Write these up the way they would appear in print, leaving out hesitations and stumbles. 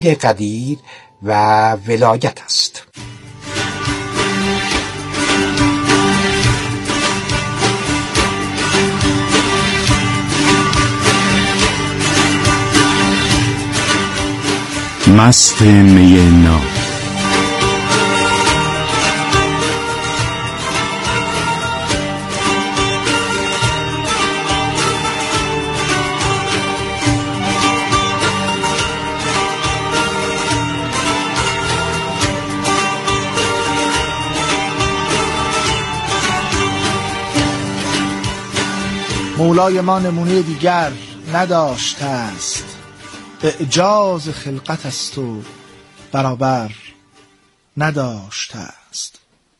قدیر و ولایت است. مست می ناب. مولای ما نمونه دیگر نداشته است، اعجاز خلقت است و برابر نداشته است.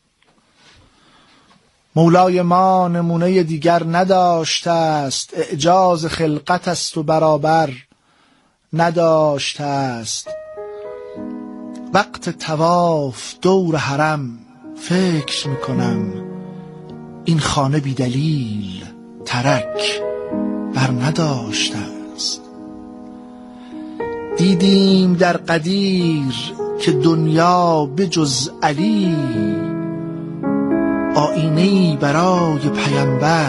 مولای ما نمونه دیگر نداشته است، اعجاز خلقت است و برابر نداشته است. وقت طواف دور حرم فکر میکنم، این خانه بی دلیل ترک بر نداشته است. دیدیم در قدیر که دنیا به جز علی، آیینه‌ای برای پیامبر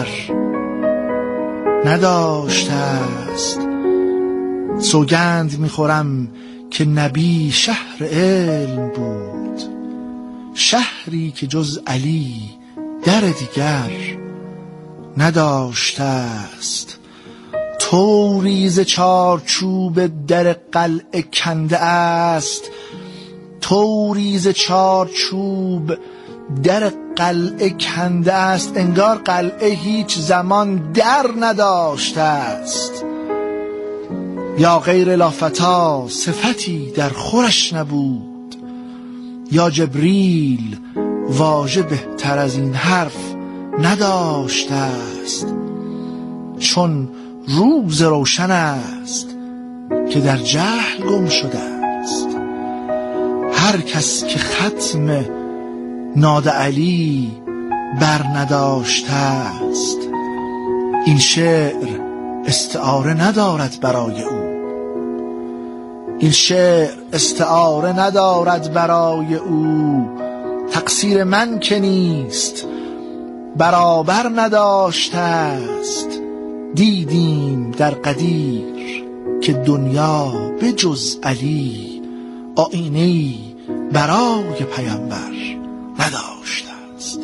نداشته است. سوگند میخورم که نبی شهر علم بود، شهری که جز علی در دیگر نداشته است. طوری ز چارچوب در قلعه کنده است، طوری ز چارچوب در قلعه کنده است، انگار قلعه هیچ زمان در نداشته است. یا غیر لافتا صفتی در خورش نبود، یا جبریل واژه بهتر از این حرف نداشته است. چون روز روشن است که در جهل گم شده است، هر کس که ختم ناد علی بر نداشته است. این شعر استعاره ندارد برای او، این شعر استعاره ندارد برای او. تقصیر من که نیست برابر نداشته است. دیدیم در قدیر که دنیا به جز علی، آیینه‌ای برای پیامبر نداشته است.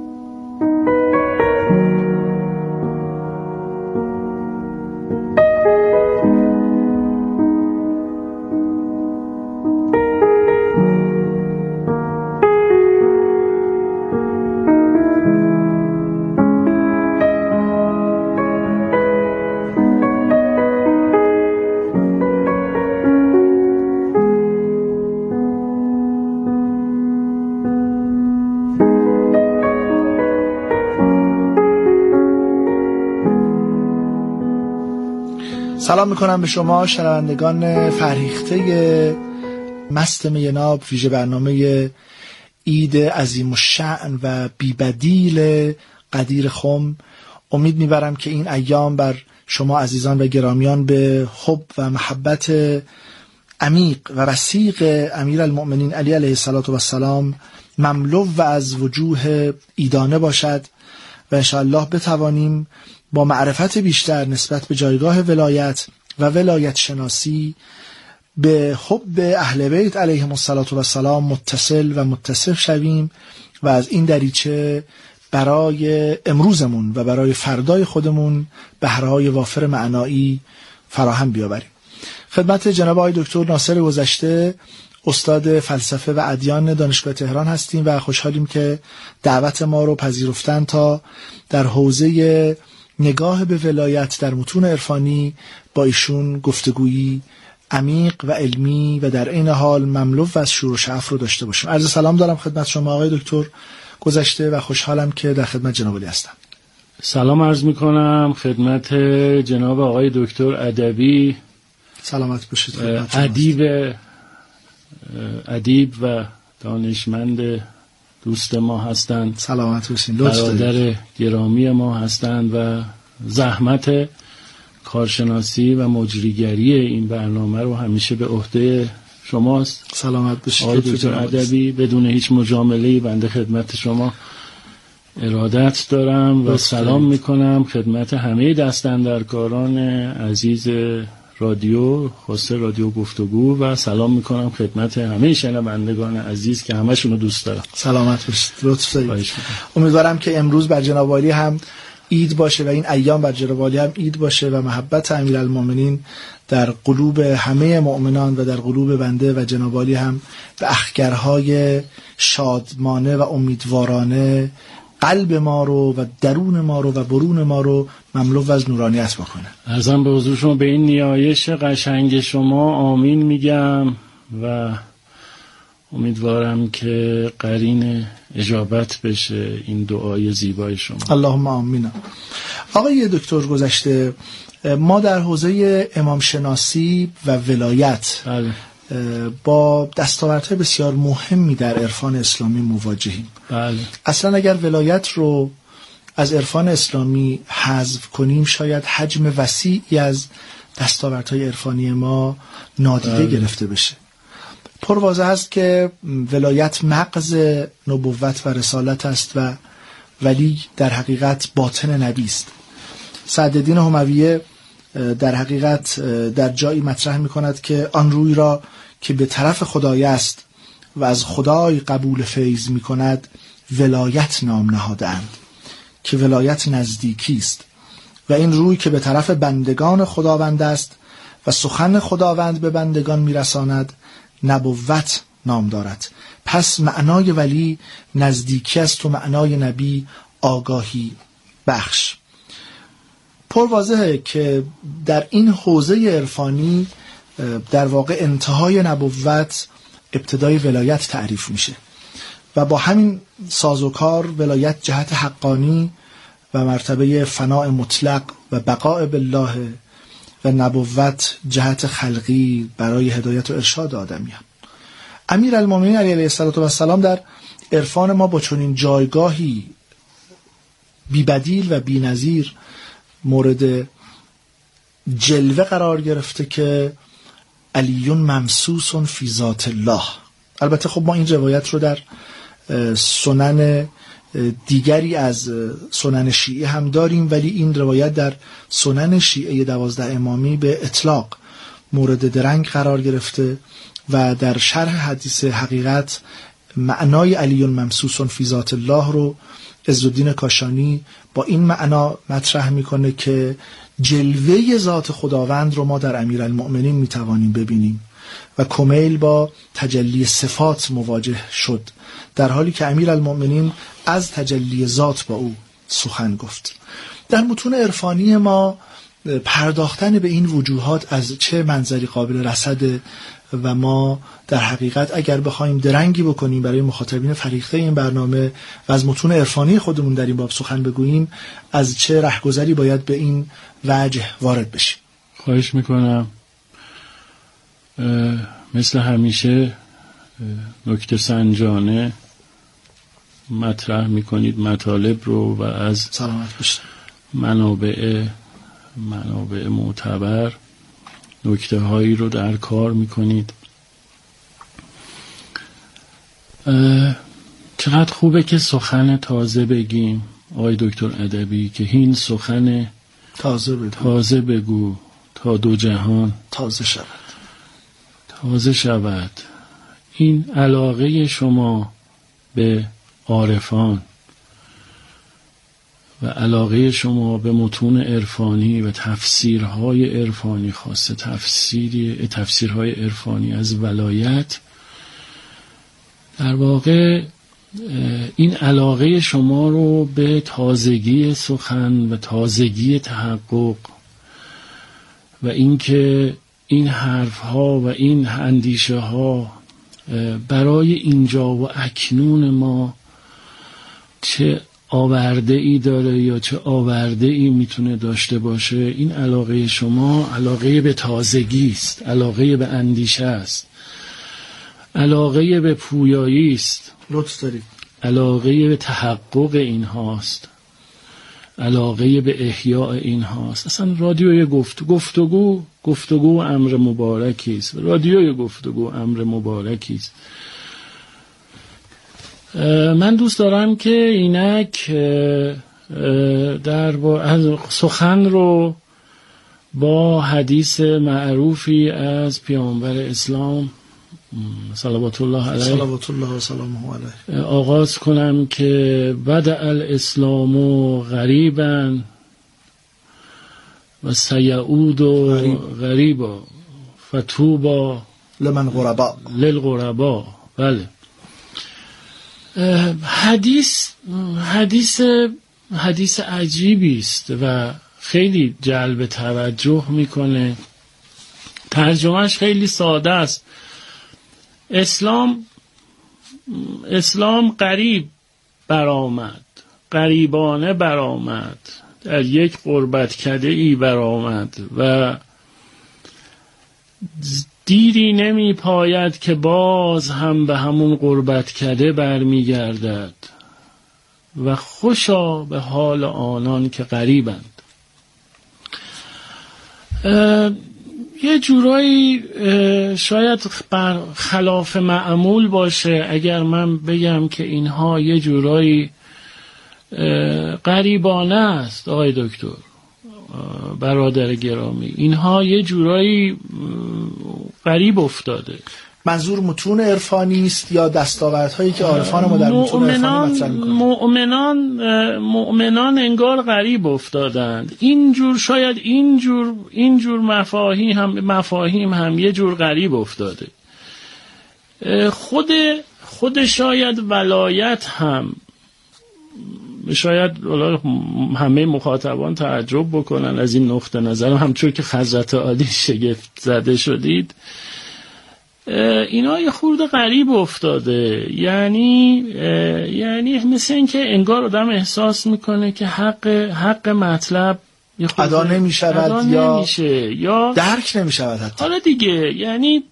سلام میکنم به شما شنوندگان فرهیخته مست می ناب، ویژه برنامه عید عظیم الشأن و بی‌بدیل قدیر خم. امید میبرم که این ایام بر شما عزیزان و گرامیان به حب و محبت عمیق و رسیق امیرالمؤمنین علی علیه السلام مملو و از وجوه عیدانه باشد و انشاءالله بتوانیم با معرفت بیشتر نسبت به جایگاه ولایت و ولایت شناسی به حب اهل بیت علیهم السلام متصل و متصف شویم و از این دریچه برای امروزمون و برای فردای خودمون بهره‌های وافر معنایی فراهم بیاوریم. خدمت جناب آقای دکتر ناصر گذشته، استاد فلسفه و ادیان دانشگاه تهران هستیم و خوشحالیم که دعوت ما رو پذیرفتن تا در حوزه نگاه به ولایت در متون عرفانی با ایشون گفتگویی عمیق و علمی و در عین حال مملو از شور و شعف رو داشته باشیم. عرض سلام دارم خدمت شما آقای دکتر گذشته و خوشحالم که در خدمت جناب علی هستم. سلام عرض میکنم خدمت جناب آقای دکتر ادبی. سلامت باشید. ادیب و دانشمند دوست ما هستند. سلامت باشین. برادر گرامی ما هستند و زحمت کارشناسی و مجریگری این برنامه رو همیشه به عهده شماست. سلامت باشید آقای دکتر ادبی. بدون هیچ مجامله‌ای بنده خدمت شما ارادت دارم و سلام میکنم خدمت همه دستاندرکاران عزیز رادیو، خاصه رادیو گفتگو، و سلام میکنم خدمت همه شنوندگان عزیز که همشون رو دوست دارم. سلامت باشید. لطف دارید. امیدوارم که امروز بر جناب عالی هم عید باشه و این ایام بر جناب عالی هم عید باشه و محبت امیرالمومنین در قلوب همه مؤمنان و در قلوب بنده و جناب عالی هم به اخگرهای شادمانه و امیدوارانه قلب ما رو و درون ما رو و برون ما رو مملو از نورانیت بکنه. عرضم به حضور شما به این نیایش قشنگ شما آمین میگم و امیدوارم که قرین اجابت بشه این دعای زیبای شما. اللهم آمین. آقای دکتر گذشته ما در حوزه امام شناسی و ولایت با دستاوردهای بسیار مهمی در عرفان اسلامی مواجهیم. بله. اصلا اگر ولایت رو از عرفان اسلامی حذف کنیم شاید حجم وسیعی از دستاوردهای عرفانی ما نادیده گرفته بشه. پرواضح است که ولایت مغز نبوت و رسالت است و ولی در حقیقت باطن نبی است. سعدالدین حمویه در حقیقت در جایی مطرح می کند که آن روی را که به طرف خدای است و از خدای قبول فیض می کند ولایت نام نهادند که ولایت نزدیکی است و این روی که به طرف بندگان خداوند است و سخن خداوند به بندگان می رساند نبوت نام دارد. پس معنای ولی نزدیکی است و معنای نبی آگاهی بخش. پرواضحه که در این حوزه عرفانی در واقع انتهای نبوت ابتدای ولایت تعریف میشه و با همین سازوکار ولایت جهت حقانی و مرتبه فناء مطلق و بقاء بالله و نبوت جهت خلقی برای هدایت و ارشاد آدمیان. امیرالمومنین علیه السلام در عرفان ما با چنین جایگاهی بی‌بدیل و بی‌نظیر مورد جلوه قرار گرفته که علیون ممسوس فی ذات الله. البته خب ما این روایت رو در سنن دیگری از سنن شیعه هم داریم، ولی این روایت در سنن شیعه 12 امامی به اطلاق مورد درنگ قرار گرفته و در شرح حدیث حقیقت معنای علیون ممسوس فی ذات الله رو عزالدین کاشانی با این معنا مطرح میکنه که جلوه ذات خداوند رو ما در امیرالمؤمنین میتوانیم ببینیم و کمیل با تجلی صفات مواجه شد، در حالی که امیرالمؤمنین از تجلی ذات با او سخن گفت. در متون عرفانی ما پرداختن به این وجوهات از چه منظری قابل رصده و ما در حقیقت اگر بخوایم درنگی بکنیم برای مخاطبین فریخته این برنامه و از متون عرفانی خودمون در این باب سخن بگوییم، از چه رهگذری باید به این وجه وارد بشیم؟ خواهش میکنم. مثل همیشه نکته سنجانه مطرح میکنید مطالب رو و از سلامت باشید منابع معتبر نکته هایی رو در کار میکنید. چقدر خوبه که سخن تازه بگیم آقای دکتر ادبی، که این سخن تازه بگو تا دو جهان تازه شود. این علاقه شما به عارفان و علاقه شما به متون عرفانی و تفسیرهای عرفانی، خاصه تفسیرهای عرفانی از ولایت، در واقع این علاقه شما رو به تازگی سخن و تازگی تحقق و اینکه این حرفها و این اندیشه ها برای اینجا و اکنون ما چه آورده ای داره یا چه آورده ای میتونه داشته باشه. این علاقه شما علاقه به تازگی است، علاقه به اندیشه است، علاقه به پویایی است، لطف دارید، علاقه به تحقق این هاست، علاقه به احیاء این هاست. اصلا رادیوی گفتگو گفتگو امر مبارکی است، رادیوی گفتگو امر مبارکی است. من دوست دارم که اینک از سخن رو با حدیث معروفی از پیامبر اسلام صلوات الله علیه و سلامه علیه آغاز کنم که بدأ الاسلام غریبا و سیعود غریبا فتوبا لمن غربا للغربا. بله، حدیث عجیبی است و خیلی جلب توجه میکنه. ترجمهش خیلی ساده است. اسلام قریب برآمد، قریبانه برآمد، در یک غربتکده ای برآمد و دیری نمی پاید که باز هم به همون غربتکده برمیگردد و خوشا به حال آنان که غریبند. یه جورایی شاید خلاف معمول باشه اگر من بگم که اینها یه جورایی غریبانه است. آقای دکتر، برادر گرامی، اینها یه جورایی غریب افتاده. منظور متون عرفانی است یا دستاوردهایی که عارفان ما در متون عرفانی مطرح می‌کنند؟ مؤمنان انگار غریب افتادند. شاید اینجور مفاهیم هم یه جور غریب افتاده. خود شاید ولایت هم، شاید همه مخاطبان تعجب بکنن از این نقطه نظرم، همچون که حضرت عالی شگفت زده شدید، اینا یه خورده غریب افتاده. یعنی مثل این که انگار آدم احساس میکنه که حق مطلب ادا نمیشود یا درک نمیشود حتی. حالا دیگه یعنی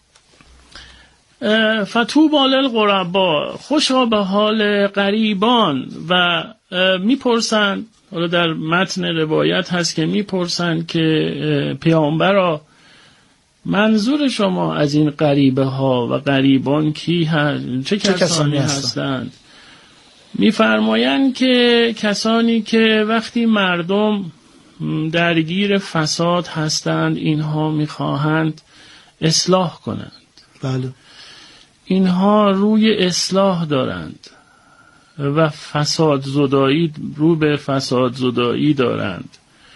فتوبا للغربا، خوشا به حال غریبان. و میپرسن، حالا در متن روایت هست که میپرسن که پیامبرا منظور شما از این غریبه ها و غریبان کی هست؟ چه کسانی هستند؟ میفرمایند که کسانی که وقتی مردم درگیر فساد هستند اینها میخواهند اصلاح کنند. بله. اینها روی اصلاح دارند و رو به فساد زدایی دارند.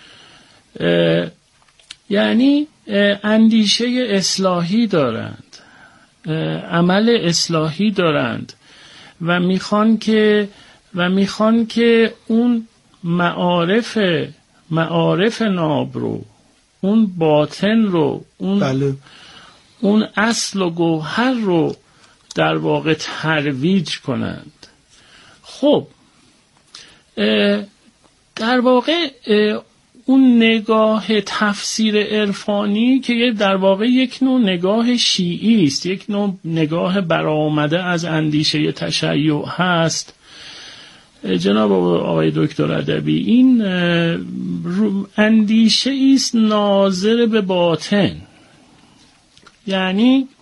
یعنی اندیشه اصلاحی دارند، عمل اصلاحی دارند و میخوان که اون معارف ناب رو، اون باطن رو، اون اصل و گوهر رو در واقع ترویج کنند. خب در واقع اون نگاه تفسیر عرفانی که در واقع یک نوع نگاه شیعی است، یک نوع نگاه برآمده از اندیشه تشیع هست. جناب آقای دکتر ادبی، این اندیشه است ناظر به باطن. یعنی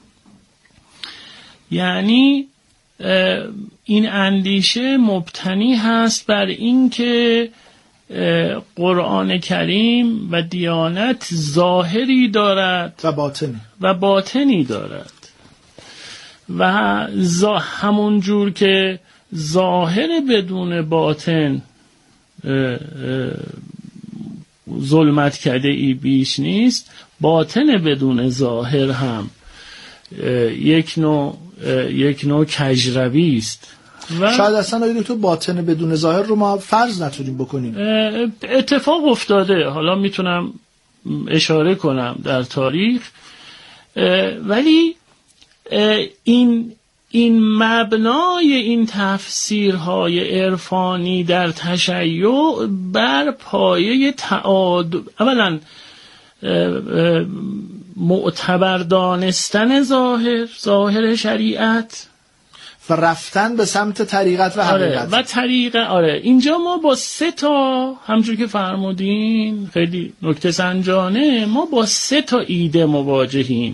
این اندیشه مبتنی هست بر اینکه قرآن کریم و دیانت ظاهری دارد و باطنی دارد و همون جور که ظاهر بدون باطن ظلمت کده ای بیش نیست، باطن بدون ظاهر هم یک نوع کجروی است. شاید اصلا اگه تو باطن بدون ظاهر رو ما فرض نتونیم بکنیم. اتفاق افتاده، حالا میتونم اشاره کنم در تاریخ، ولی این مبنای این تفسیرهای عرفانی در تشیع بر پایه اولا معتبر دانستن ظاهر شریعت و رفتن به سمت طریقت و حقیقت. و طریقه اینجا ما با 3 تا همونجور که فرمودین خیلی نکته سنجانه، ما با 3 تا ایده مواجهیم: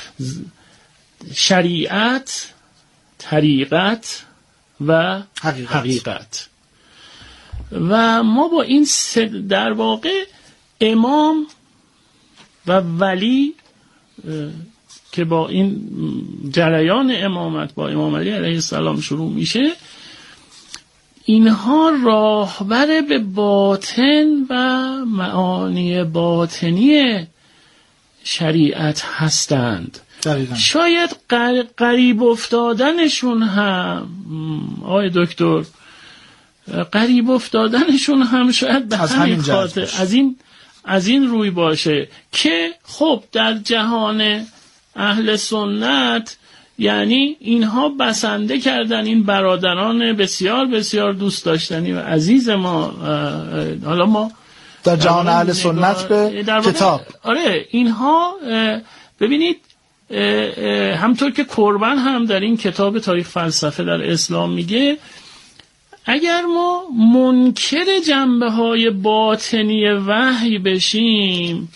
شریعت، طریقت و حقیقت. و ما با این در واقع امام و ولی که با این جریان امامت با امام علی علیه السلام شروع میشه، اینها راهبر به باطن و معانی باطنی شریعت هستند. دقیقا. شاید قریب افتادنشون هم آقای دکتر، قریب افتادنشون هم شاید به همین خاطر از این روی باشه که خب در جهان اهل سنت یعنی اینها بسنده کردن این برادران بسیار بسیار دوست داشتنی و عزیز ما. حالا ما در جهان اهل سنت به کتاب، اینها ببینید همطور که کربن هم در این کتاب تاریخ فلسفه در اسلام میگه، اگر ما منکر جنبه های باطنی وحی بشیم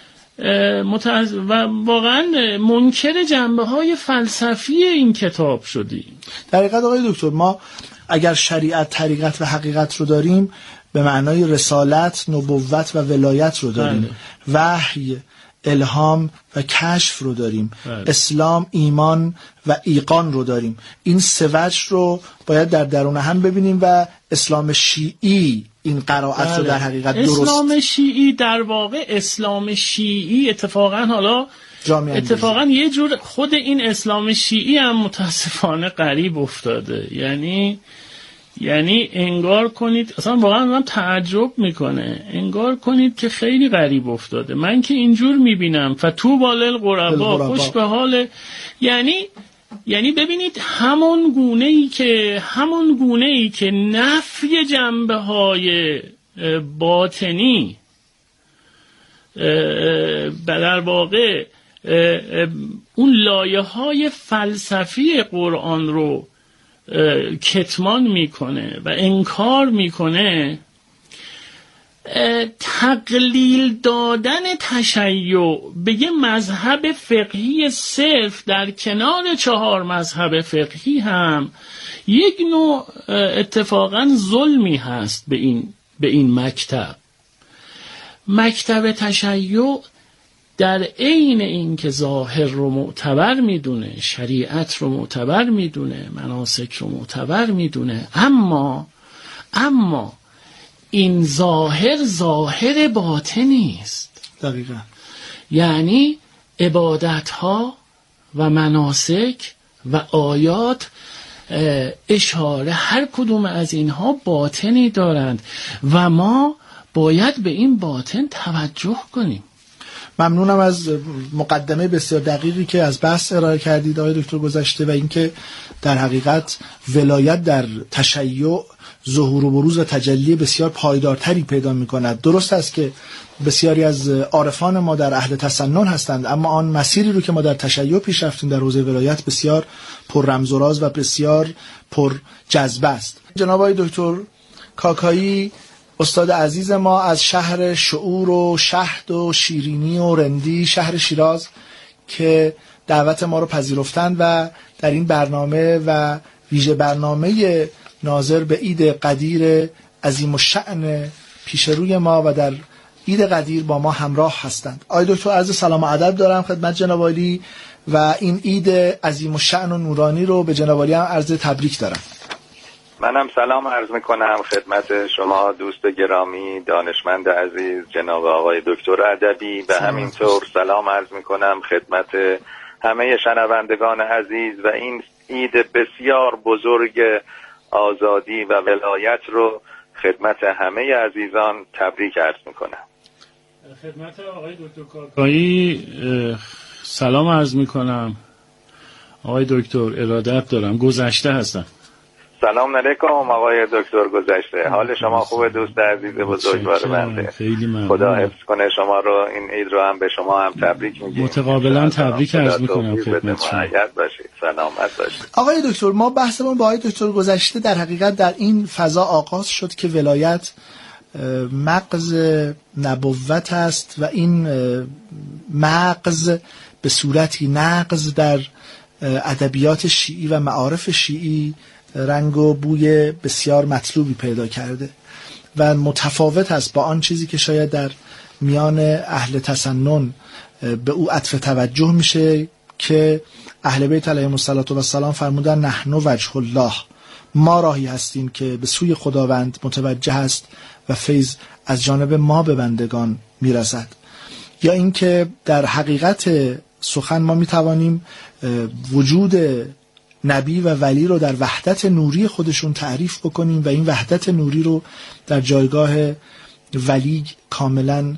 و واقعا منکر جنبه های فلسفی این کتاب شدیم. در حقیقت آقای دکتر، ما اگر شریعت، طریقت و حقیقت رو داریم به معنای رسالت، نبوت و ولایت رو داریم. وحی، الهام و کشف رو داریم. اسلام، ایمان و ایقان رو داریم. این 3 وجه رو باید در درون هم ببینیم و اسلام شیعی این قرائت رو در حقیقت درست. اسلام شیعی در واقع اسلام شیعی اتفاقا یه جور خود این اسلام شیعی هم متاسفانه غریب افتاده. یعنی انگار کنید، اصلا واقعا من تعجب میکنه، انگار کنید که خیلی غریب افتاده. من که اینجور میبینم فتوبی للغربا، خوش به حال. یعنی ببینید همون گونه ای که نفی جنبه های باطنی در واقع اون لایه های فلسفی قرآن رو کتمان میکنه و انکار میکنه، تقلیل دادن تشیع به یه مذهب فقهی صرف در کنار 4 مذهب فقهی هم یک نوع اتفاقا ظلمی هست به این مکتب تشیع. در عین این که ظاهر رو معتبر میدونه، شریعت رو معتبر میدونه، مناسک رو معتبر میدونه، اما این ظاهر باطنی است. دقیقاً. یعنی عبادت‌ها و مناسک و آیات اشاره هر کدوم از اینها باطنی دارند و ما باید به این باطن توجه کنیم. ممنونم از مقدمه بسیار دقیقی که از بحث ارائه کردید آقای دکتر گذشته و اینکه در حقیقت ولایت در تشیع ظهور و بروز و تجلی بسیار پایدارتری پیدا می‌کند. درست است که بسیاری از عارفان ما در اهل تسنن هستند، اما آن مسیری رو که ما در تشیع پیش رفتیم در حوزه ولایت بسیار پر رمز و راز و بسیار پر جذبه است. جناب آقای دکتر کاکایی، استاد عزیز ما از شهر شعور و شهد و شیرینی و رندی، شهر شیراز، که دعوت ما رو پذیرفتند و در این برنامه و ویژه برنامه ناظر به عید قدیر عظیم الشأن پیش روی ما و در عید قدیر با ما همراه هستند. آقای دکتر، عرض سلام و ادب دارم خدمت جناب عالی و این عید عظیم الشأن و نورانی رو به جناب عالی هم عرض تبریک دارم. منم سلام عرض میکنم خدمت شما دوست گرامی، دانشمند عزیز جناب آقای دکتر ادبی و همینطور سلام عرض میکنم خدمت همه شنوندگان عزیز و این عید بسیار بزرگ آزادی و ولایت رو خدمت همه عزیزان تبریک عرض میکنم. خدمت آقای دکتر کاکایی سلام عرض میکنم. آقای دکتر ارادت دارم، گذشته هستم. سلام علیکم آقای دکتر گذشته. حال شما خوبه دوست عزیز بزرگوار بنده؟ خیلی ممنون. خدا حفظ کنه شما رو. این عید رو هم به شما هم تبریک میگیم. متقابلا تبریک عرض میکنم خدمت شما. باشید، سلامت باشید. آقای دکتر، ما بحثمون با آقای دکتر گذشته در حقیقت در این فضا آغاز شد که ولایت مغز نبوت است و این مغز به صورتی نغز در ادبیات شیعی و معارف شیعی رنگ و بوی بسیار مطلوبی پیدا کرده و متفاوت است با آن چیزی که شاید در میان اهل تسنن به او عطف توجه میشه که اهل بیت علیهم السلام فرمودن نحن وجه الله، ما راهی هستیم که به سوی خداوند متوجه است و فیض از جانب ما به بندگان میرسد. یا اینکه در حقیقت سخن ما میتوانیم وجود نبی و ولی رو در وحدت نوری خودشون تعریف بکنیم و این وحدت نوری رو در جایگاه ولی کاملا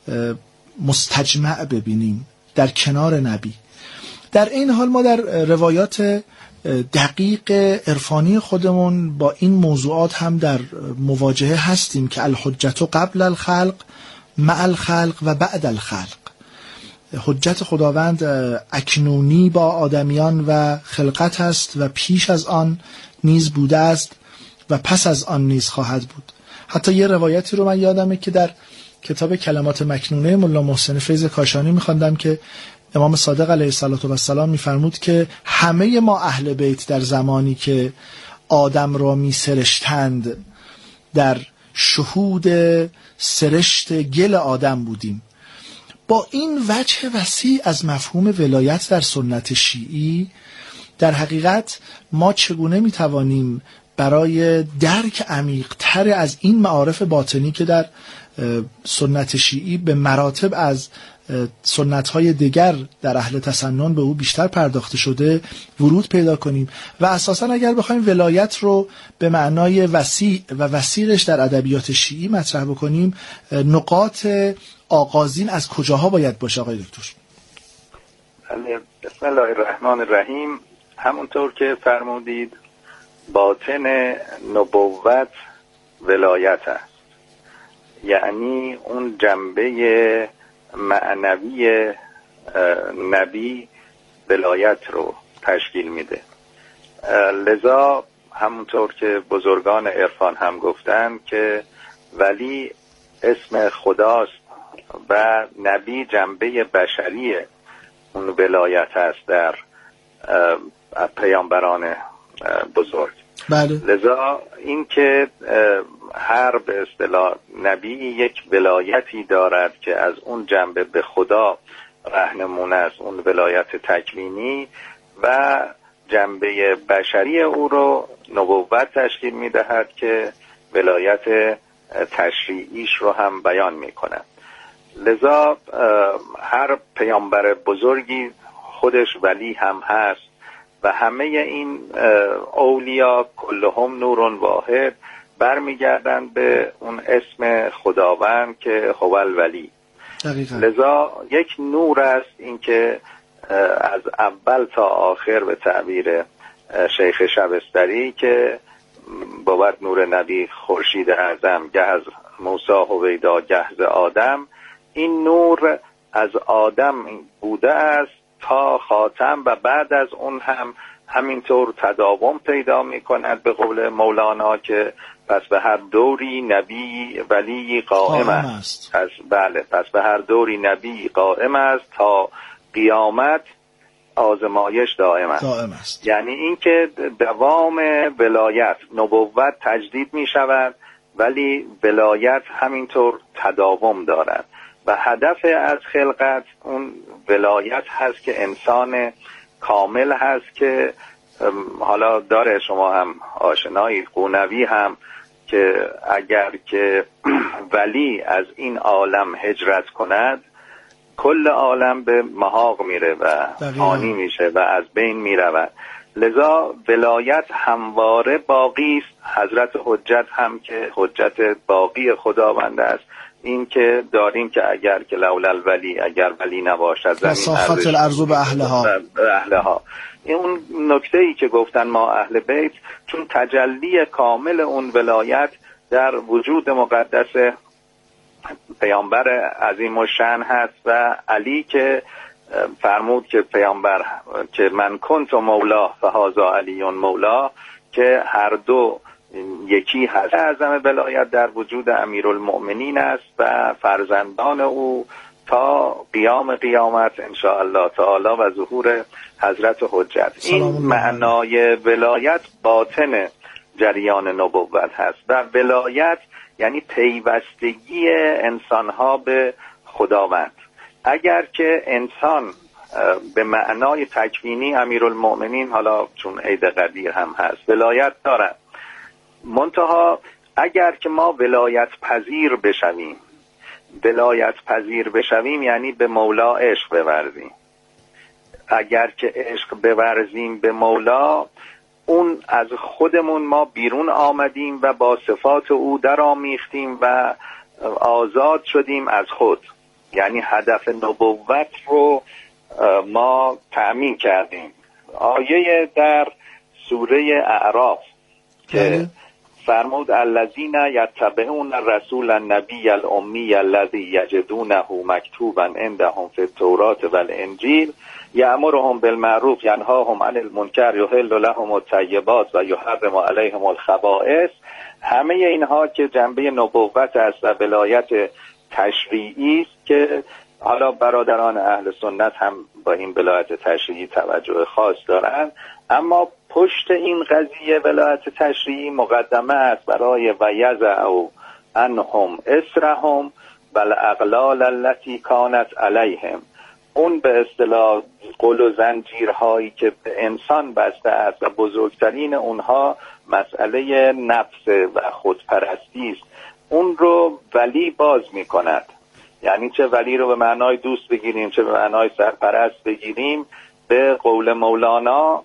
مستجمع ببینیم در کنار نبی. در این حال ما در روایات دقیق عرفانی خودمون با این موضوعات هم در مواجهه هستیم که الحجت قبل الخلق مع الخلق و بعد الخلق. حجت خداوند اکنونی با آدمیان و خلقت است و پیش از آن نیز بوده است و پس از آن نیز خواهد بود. حتی یه روایتی رو من یادمه که در کتاب کلمات مکنونه ملا محسن فیض کاشانی می‌خواندم که امام صادق علیه السلام می‌فرمود که همه ما اهل بیت در زمانی که آدم را می‌سرشتند در شهود سرشت گل آدم بودیم. با این وجه وسیع از مفهوم ولایت در سنت شیعی در حقیقت ما چگونه میتوانیم برای درک عمیق‌تر از این معارف باطنی که در سنت شیعی به مراتب از سنت‌های دیگر در اهل تسنن به او بیشتر پرداخته شده ورود پیدا کنیم و اساساً اگر بخوایم ولایت رو به معنای وسیع و وسیعش در ادبیات شیعی مطرح بکنیم، نقاط آغازین از کجاها باید باشه آقای دکتر؟ بسم الله الرحمن الرحیم. همونطور که فرمودید باطن نبوت ولایت است، یعنی اون جنبه معنوی نبی ولایت رو تشکیل میده. لذا همونطور که بزرگان عرفان هم گفتن که ولی اسم خداست و نبی جنبه بشری اون ولایت است در پیامبران بزرگ. بله. لذا این که هر به اصطلاح نبی یک ولایتی دارد که از اون جنبه به خدا راهنمون است، اون ولایت تکوینی، و جنبه بشری او رو نبوت تشکیل میدهد که ولایت تشریعیش رو هم بیان میکنه. لذا هر پیامبر بزرگی خودش ولی هم هست و همه این اولیا کلهم نور واحد برمیگردن به اون اسم خداوند که هو الولی. لذا یک نور است این که از اول تا آخر به تعبیر شیخ شبستری که بود نور نبی خورشید اعظم گه از موسی هویدا گه از آدم، این نور از آدم بوده است تا خاتم و بعد از اون هم همینطور تداوم پیدا می کند به قول مولانا که پس به هر دوری نبی ولی قائم است. پس به هر دوری نبی قائم است تا قیامت آزمایش دائم است. یعنی این که دوام ولایت نبوت تجدید می شود ولی ولایت همینطور تداوم دارد و هدف از خلقت اون ولایت هست که انسان کامل هست که حالا داره شما هم آشنایی قونوی هم که اگر که ولی از این عالم هجرت کند کل عالم به محاق میره و فانی میشه و از بین میرود. لذا ولایت همواره باقی است. حضرت حجت هم که حجت باقی خداوند است، این که داریم که اگر که لولا الولی، اگر ولی نباشد زمین ساخت الارض به اهلها. اون نکته‌ای که گفتن ما اهل بیت، چون تجلی کامل اون ولایت در وجود مقدس پیامبر عظیم الشأن هست و علی که فرمود که پیامبر که من کنت مولا فهذا علی مولا، که هر دو یکی هست. اعظم ولایت در وجود امیرالمؤمنین است و فرزندان او تا قیام قیامت ان شاء الله تعالی و ظهور حضرت حجت. این معنای ولایت باطن جریان نبوت هست و ولایت یعنی پیوستگی انسانها به خداوند. اگر که انسان به معنای تکوینی امیرالمؤمنین، حالا چون عید قدیر هم هست، ولایت دارن، منتها اگر که ما ولایت پذیر بشویم، ولایت پذیر بشویم یعنی به مولا عشق بورزیم. اگر که عشق بورزیم به مولا، اون از خودمون ما بیرون آمدیم و با صفات او در آمیختیم و آزاد شدیم از خود، یعنی هدف نبوت رو ما تأمین کردیم. آیه در سوره اعراف که فرمود الذین یتبعون الرسول النبی الامی الذی یجدونه مکتوبا عندهم فی التوراة والانجیل یأمرهم بالمعروف ینهاهم عن المنکر یحل لهم الطیبات و یحرم علیهم الخبائث. همه اینها که جنبه نبوت است و ولایت تشریعی است که حالا برادران اهل سنت هم با این ولایت تشریعی توجه خاص دارند، اما پشت این قضیه ولایت تشریعی مقدمه است برای و یضع عنهم اسرهم و الاغلال التي كانت علیهم. اون به اصطلاح قل و زنجیرهایی که به انسان بسته است و بزرگترین اونها مسئله نفس و خودپرستی است، اون رو ولی باز می کند. یعنی چه ولی رو به معنای دوست بگیریم چه به معنای سرپرست بگیریم، به قول مولانا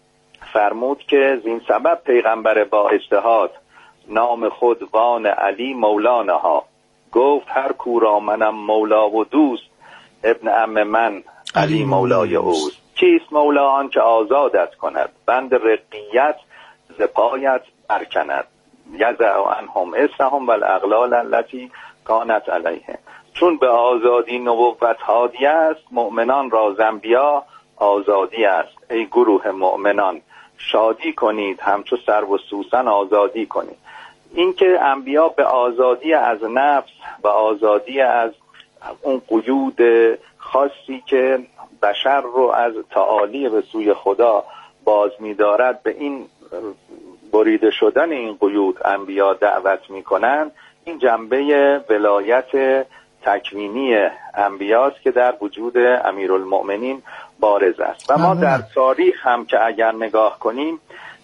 فرمود که زین سبب پیغمبر با اجتهاد نام خود وان علی مولانها، گفت هر کورا منم مولا و دوست، ابن عم من علی مولای اوست. کیست مولا؟ آن که آزادت کند، بند رقیت ز پایت برکند، یضع عنهم اسرهم و الاغلال التي کانت علیهم. چون به آزادی نبوت هادی است، مؤمنان را زنبیا آزادی است. ای گروه مؤمنان شادی کنید، همچو سرو و سوسن آزادی کنید. این که انبیا به آزادی از نفس و آزادی از اون قیود خاصی که بشر رو از تعالی به سوی خدا باز می‌دارد، به این بریده شدن این قیود انبیا دعوت می‌کنند. این جنبه ولایت تکوینی انبیاست که در وجود امیرالمؤمنین بارز است. و ما در تاریخ هم که اگر نگاه کنیم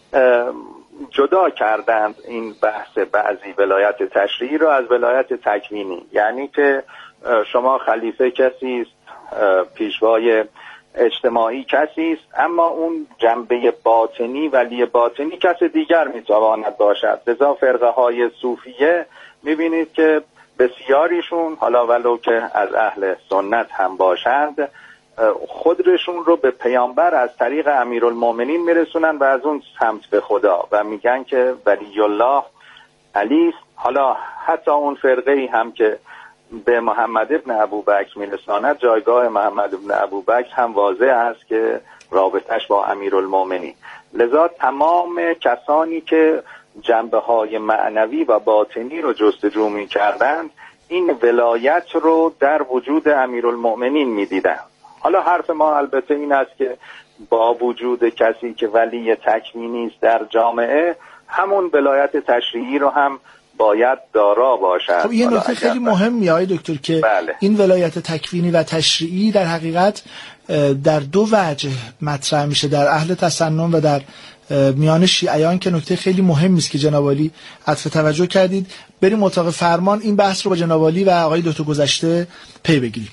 جدا کردند این بحث بعضی ولایت تشریعی رو از ولایت تکوینی. یعنی که شما خلیفه کسی است، پیشوای اجتماعی کسی است، اما اون جنبه باطنی ولی باطنی کس دیگر میتواند باشد. لذا فرقه های صوفیه میبینید که بسیاریشون حالا ولو که از اهل سنت هم باشند، خودشون رو به پیامبر از طریق امیرالمؤمنین میرسونن و از اون سمت به خدا و میگن که ولی الله علی است. حالا حتی اون فرقه‌ای هم که به محمد ابن ابوبکر میرساند، جایگاه محمد ابن ابوبکر هم واضح است که رابطش با امیرالمؤمنین. لذا تمام کسانی که جنبه های معنوی و باطنی رو جستجو می کردند، این ولایت رو در وجود امیرالمؤمنین می دیدن. حالا حرف ما البته این است که با وجود کسی که ولی تکوینی است در جامعه، همون ولایت تشریعی رو هم باید دارا باشد. خب یه نکته خیلی مهمی آقای دکتر که بله. این ولایت تکوینی و تشریعی در حقیقت در دو وجه مطرح میشه، در اهل تسنن و در میان شیعیان، که نکته خیلی مهمی است که جناب عالی عطف توجه کردید. بریم اتاق فرمان این بحث رو با جناب عالی و آقای دکتر گذشته پی بگیریم.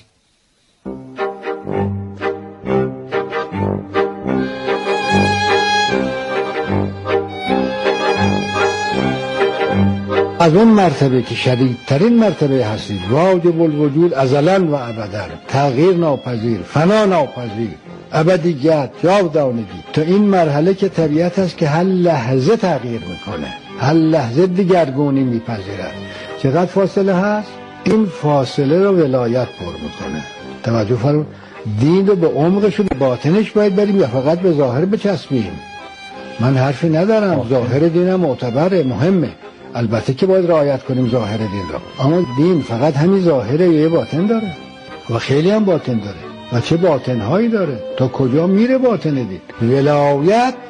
از اون مرتبه که شدیدترین مرتبه هستید، واجب الوجود ازلا و ابدا، تغییر ناپذیر، فنا ناپذیر، ابدیت، جاودانگی، تا این مرحله که طبیعت است که هر لحظه تغییر میکنه، هر لحظه دیگرگونی میپذیرد. چقدر فاصله هست؟ این فاصله رو ولایت پر میکنه. توجه فرمایید، دین رو به عمقش و باطنش باید بریم یا فقط به ظاهر بچسبیم؟ من حرفی ندارم، ظاهر دینم معتبره، مهمه، البته که باید رعایت کنیم ظاهر دین رو، اما دین فقط همین ظاهره یا یه باطن داره؟ و خیلی هم باطن داره، و چه باطنهایی داره؟ تا کجا میره باطن دین؟ ولایت